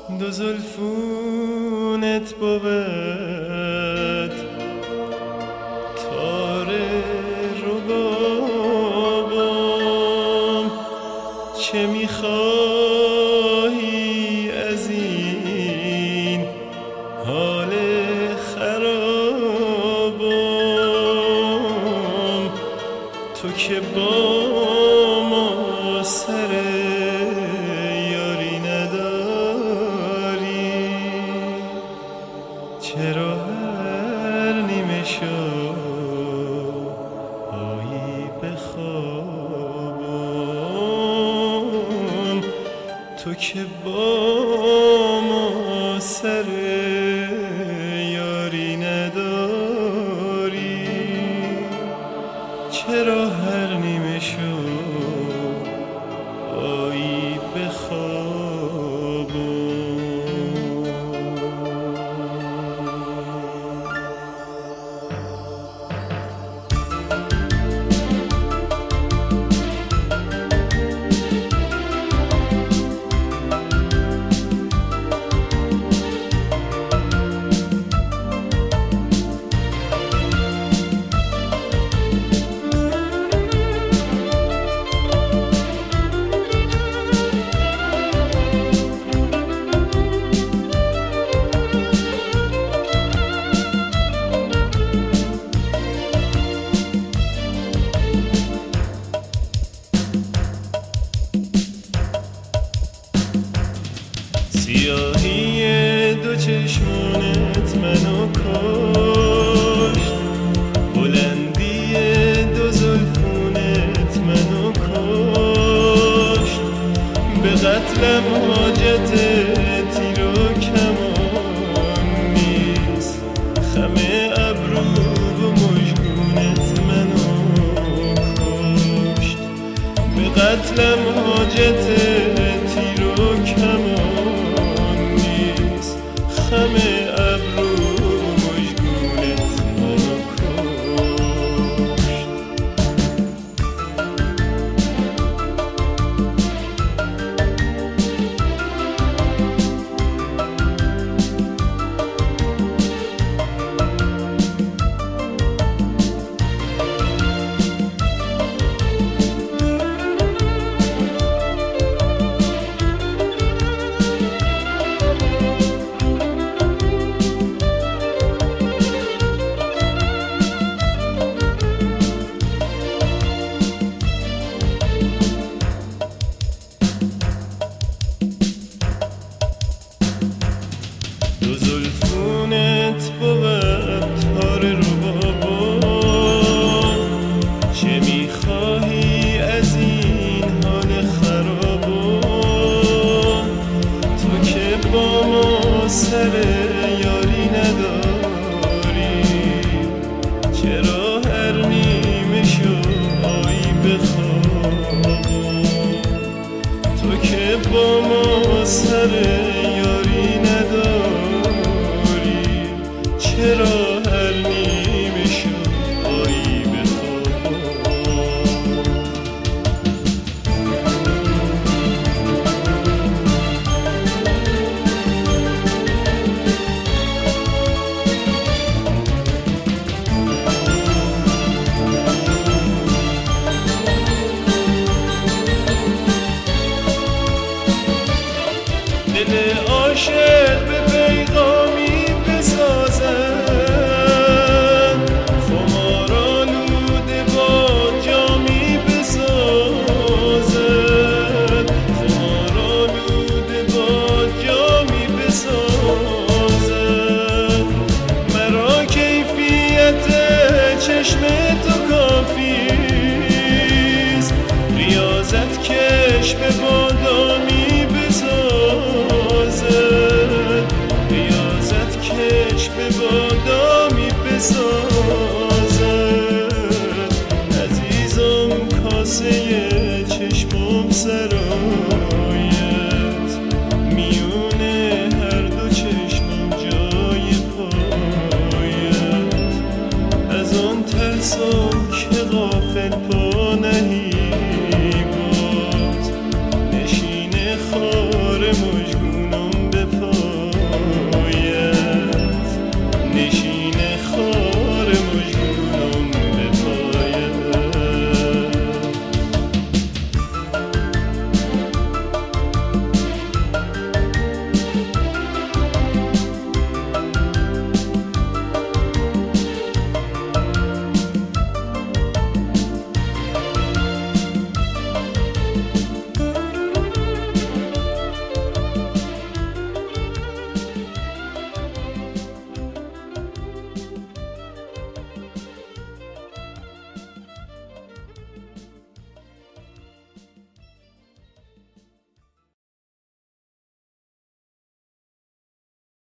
دو زلفونت بود تار ربابم، چه میخواهی از این حال خرابم؟ تو که با ما سر یاری نداری، چرا هر نیمه شب آیی به خوابم؟ تو که با ما سر یاری نداری، چرا هر نیمه شب آیی به خوابم؟ سیاهی دو چشمانت منو کشت، بلندی دو زلفونت منو کشت، به قتلم حاجت تیر و کمان نیست، خم ابرو و مژگونت منو کشت، به قتلم حاجت تیر و کمان نیست، خم ابرو مژگونت منو کشت. دو زلفونت بود تار ربابم، چه میخواهی از این حال خرابم؟ تو که با ما سر یاری نداری، چرا هر نیمه شب آیی به خوابم؟ تو که با ما سر یاری نداری، چرا هر نیمه شب آیی به خوابم؟ دل عاشق به پیغامی بسازد، خمارآلوده با جامی بسازد، خمارآلوده با جامی بسازد، مرا کیفیت چشم تو کافیست، ریاضت کش به بادامی بسازد، ریاضت کش به بادامی بسازد، عزیزم کاسه چشمم سرا